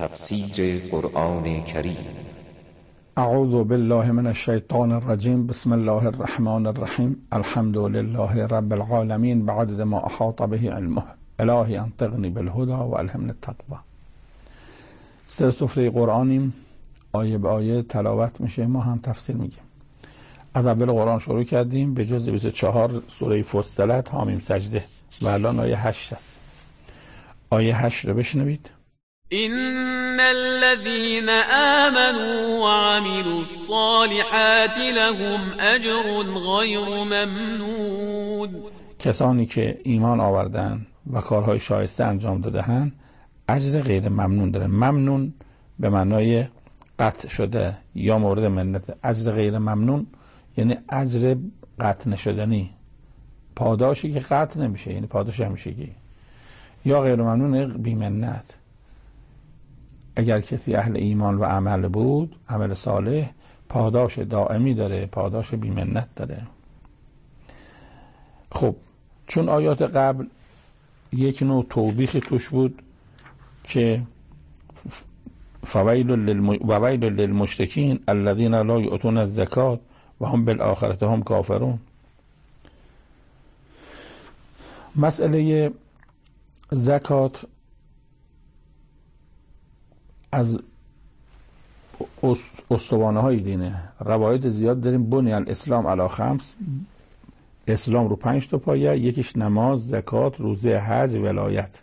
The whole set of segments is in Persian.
تفسیر قرآن کریم. اعوذ بالله من الشیطان الرجیم. بسم الله الرحمن الرحیم. الحمد لله رب العالمین بعدد ما احاط به علمه. الهی انطقنی بالهدى و الهمنی التقوی. سر سفره قرآنیم، آیه به آیه تلاوت میشه، ما هم تفسیر میگیم. از اول قرآن شروع کردیم به جز 24 سوره فصلت حامیم سجده و الان آیه 8 است. آیه 8 رو بشنوید. إن الذين آمنوا وعملوا الصالحات لهم أجر غير ممنون. کسانی که ایمان آوردن و کارهای شایسته انجام داده‌اند اجر غیر ممنون دارن. ممنون به معنای قطع شده یا مورد منت. اجر غیر ممنون یعنی اجر قطع نشدنی، پاداشی که قطع نمیشه، یعنی پاداش همیشگی. یا غیر ممنون بی منت. اگر کسی اهل ایمان و عمل بود، عمل صالح، پاداش دائمی داره، پاداش بی منت داره. خب چون آیات قبل یک نوع توبیخی توش بود که وویل للمشرکین الذین لا یؤتون الزکات و هم بالآخرة هم کافرون. مسئله زکات از استوانه های دینه. روایت زیاد داریم. بنی الاسلام علی خمس، اسلام رو 5 تا پایه، یکیش نماز، زکات، روزه، حج، ولایت.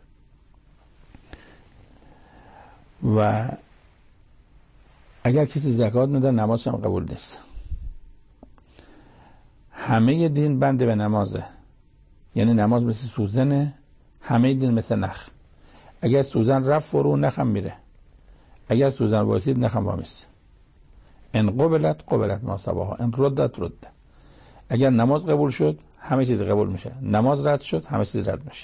و اگر کسی زکات نده نمازش هم قبول نیست. همه دین بنده به نمازه، یعنی نماز مثل سوزنه، همه دین مثل نخ. اگر سوزن رفت فرو، نخم میره. اگر سوزن واسید، نخم وامیست. ان قبلت ما سواها، ان ردت رد. اگر نماز قبول شد، همه چیز قبول میشه. نماز رد شد، همه چیز رد میشه.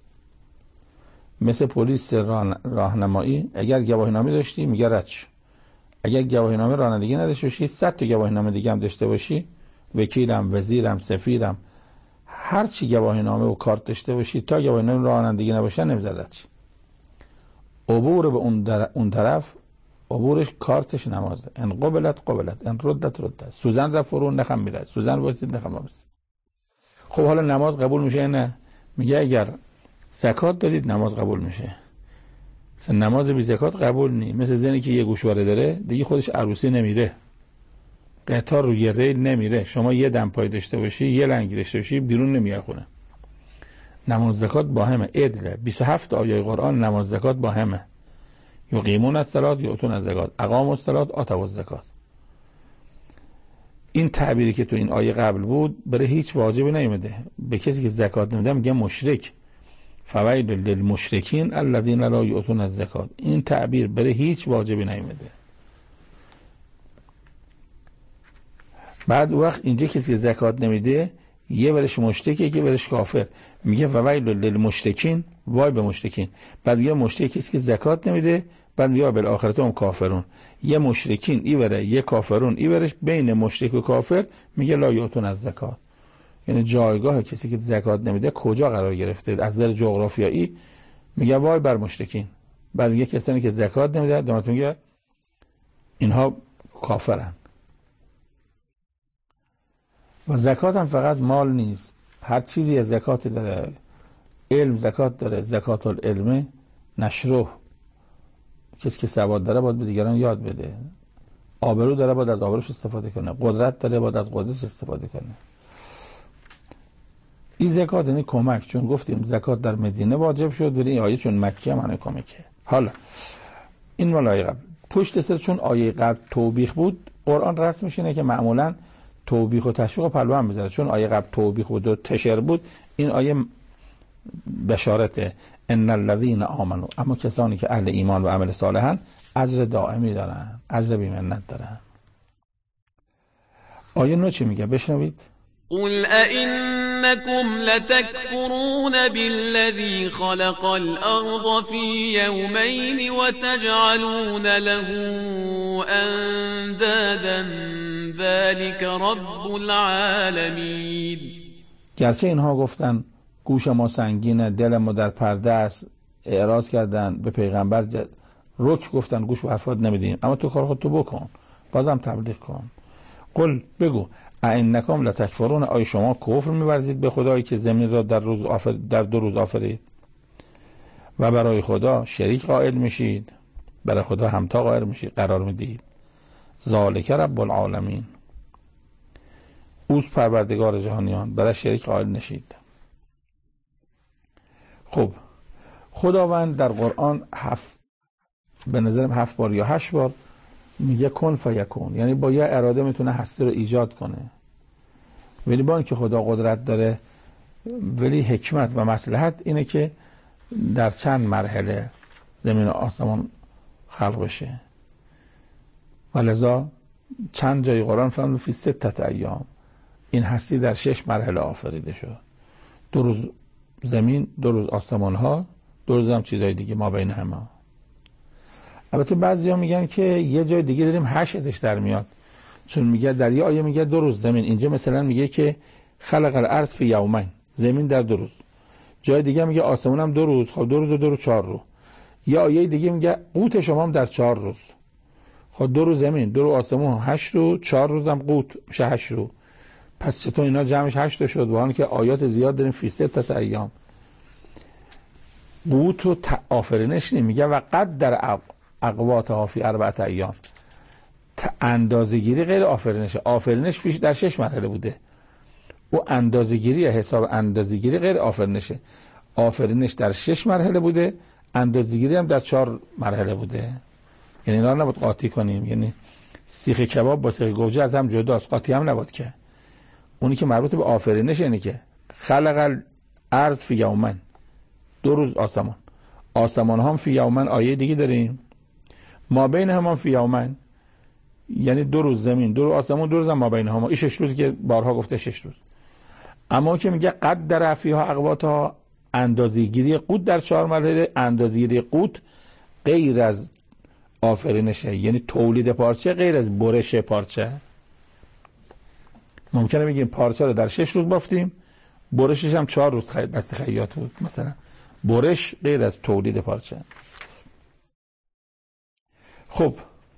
مثل پلیس راهنمایی، اگر گواهینامه داشتی میگه رد شو. اگر گواهینامه رانندگی نداشته باشی، 100 تا گواهینامه دیگه هم داشته باشی، وکیلم، وزیرم، سفیرم، هر چی گواهینامه و کارت داشته باشی، تا گواهینامه رانندگی نباشه نمیذاره رد شی. عبور به اون طرف، عبورش کارتش نمازه. ان قبلت، ان ردت. سوزن رفت فرو، نخم میره. سوزن واسید، نخم وامیست. خب حالا نماز قبول میشه نه؟ میگه اگر زکات دادید نماز قبول میشه. مثلا نماز بی زکات قبول نی. مثل زنی که یه گوشواره داره دیگه خودش عروسی نمیره، قطار روی ریل نمیره. شما یه دمپایی داشته باشی، یه لنگی داشته باشی، بیرون نمیای خونه. نماز زکات با همه عدله. 27 آیه قرآن نماز زکات با همه. یقیمون الصلاة یؤتون الزکات، اقاموا الصلاة آتوا الزکات. این تعبیری که تو این آیه قبل بود برای هیچ واجبی نیومده. به کسی که زکات نمیده میگه مشرک. فویل للمشرکین الذین لا یؤتون الزکات. این تعبیر برای هیچ واجبی نیومده. بعد وقت اینجا کسی که زکات نمیده، یه ورش مشرکه، یه ورش کافر. میگه وویل للمشرکین، وای به مشرکین. بعد یه مشرک کسی که زکات نمیده، بعد میگه بالآخرة هم کافرون. یه مشرکین ای وره، یه کافرون ای ورش. بین مشرک و کافر میگه لا یؤتون الزکات. یعنی جایگاه کسی که زکات نمیده کجا قرار گرفته؟ از نظر جغرافیایی میگه وای بر مشرکین. بعد میگه کسانی که زکات نمیده، دامت میگه اینها کافرن. و زکات هم فقط مال نیست، هر چیزی از زکات داره. علم زکات داره، زکات العلم نشره. کسی که سواد داره باید به دیگران یاد بده. آبرو داره باید از آبروش استفاده کنه. قدرت داره باید از قدرتش استفاده کنه. این زکات یعنی کمک. چون گفتیم زکات در مدینه واجب شد، ولی این آیه چون مکه معنی کمکه. حالا این مال آیه قبل. پشت سر چون آیه قبل توبیخ بود، قرآن رسمش اینه که معمولاً توبیخ و تشویق و پلو هم بذاره. چون آیه قبل توبیخ بود و تشر بود، این آیه بشارته. ان الذین آمنوا، اما کسانی که اهل ایمان و عمل صالحن اجر دائمی دارن، اجر بی منت دارن. آیه 9 چی میگه؟ بشنوید. قل أئنكم لتكفرون بالذي خلق الأرض في يومين وتجعلون له أندادا ذلك رب العالمين. گرچه اینها گفتن گوش ما سنگینه، دل ما در پرده است، اعراض کردن به پیغمبر رک گفتن گوش به حرفات نمیدیم، اما تو کار خودتو بکن، بازم تبلیغ کن. قل بگو ائنکم لتکفرون، آیا شما کفر می‌ورزید به خدایی که زمین را در 2 روز آفرید و برای خدا شریک قائل میشید، برای خدا همتا قائل میشید، قرار میدید. ذالک رب العالمین، اوست پروردگار جهانیان، برای شریک قائل نشید. خب خداوند در قرآن به نظرم 7 بار یا 8 بار میگه کن فیکون، یعنی با یه اراده میتونه هستی رو ایجاد کنه. ولی با اینکه خدا قدرت داره، ولی حکمت و مصلحت اینه که در چند مرحله زمین و آسمان خلق بشه. ولذا چند جای قرآن فرمود فی 6 ایام، این هستی در 6 مرحله آفریده شد. 2 روز زمین، 2 روز آسمان ها، 2 روز هم چیزای دیگه ما بین همه. البته بعضیا میگن که یه جای دیگه داریم 8 ازش در میاد، چون میگه در یه آیه میگه 2 روز زمین، اینجا مثلا میگه که خلق الارض فی یومین، زمین در 2 روز. جای دیگه میگه آسمون هم 2 روز، خب 2 روز و 2 روز 4 روز. یه آیه دیگه میگه قوت شما هم در 4 روز. خب 2 روز زمین، 2 روز آسمون 8 روز، 4 روز هم قوت میشه 8 روز. پس چطور اینا جمعش 8 شد؟ با اینکه آیات زیاد داریم فی 6 ایام. قوت و آفرینش نمیگه و قدر اقواتها فی 4 ایام. اندازه‌گیری غیر آفرینشه. آفرینش در 6 مرحله بوده. او اندازه‌گیری، حساب اندازه‌گیری غیر آفرینشه. آفرینش در 6 مرحله بوده، اندازه‌گیری هم در 4 مرحله بوده. یعنی اینا نباید قاطی کنیم. یعنی سیخ کباب با سیخ گوجه از هم جداست، قاطی هم نباید که. اونی که مربوط به آفرینش اینه که خلق الارض فی یومین، 2 روز آسمان هم فی یومین. آیه دیگه داریم ما بین همان فی یومین، یعنی 2 روز زمین، 2 روز آسمان، 2 روز هم ما بین همان. این 6 روزی که بارها گفته 6 روز. اما که میگه قدر فیها اقواتها، اندازه‌گیری قوت در 4 مرحله. اندازه‌گیری قوت غیر از آفرینشه، یعنی تولید پارچه غیر از برش پارچه. ممکنه بگیم پارچه رو در 6 روز بافتیم، برشش هم 4 روز دست خیاط بود مثلا. برش غیر از تولید پارچه. خب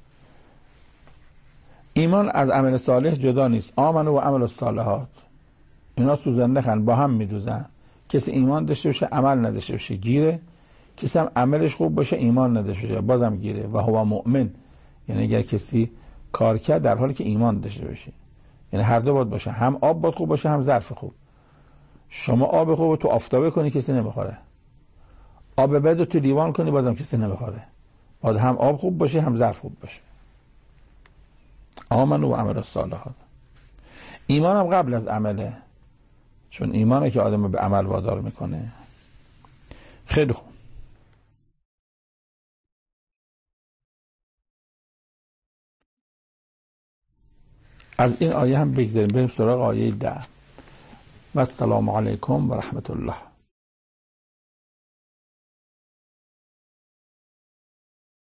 ایمان از عمل صالح جدا نیست. آمنو و عمل الصالحات، اینا سوزنده خن، با هم میدوزن. کسی ایمان داشته باشه عمل نداشته باشه گیره، کسی هم عملش خوب باشه ایمان نداشته باشه بازم گیره. و هو مؤمن، یعنی اگر کسی کار کرد در حالی که ایمان داشته باشه، یعنی هر دو باید باشه، هم آب باید خوب باشه هم ظرف خوب. شما آب خوب تو آفتابه کنی کسی نمیخوره، آب بد تو لیوان کنی بازم کسی نمیخوره. باید هم آب خوب باشه هم ظرف خوب باشه. آمنو و عمل الصالحات. ایمان هم قبل از عمله، چون ایمانه که آدم به عمل وادار میکنه. خیلی خوب. از این آیه هم بگذاریم بریم سراغ آیه 10. و السلام علیکم و رحمت الله.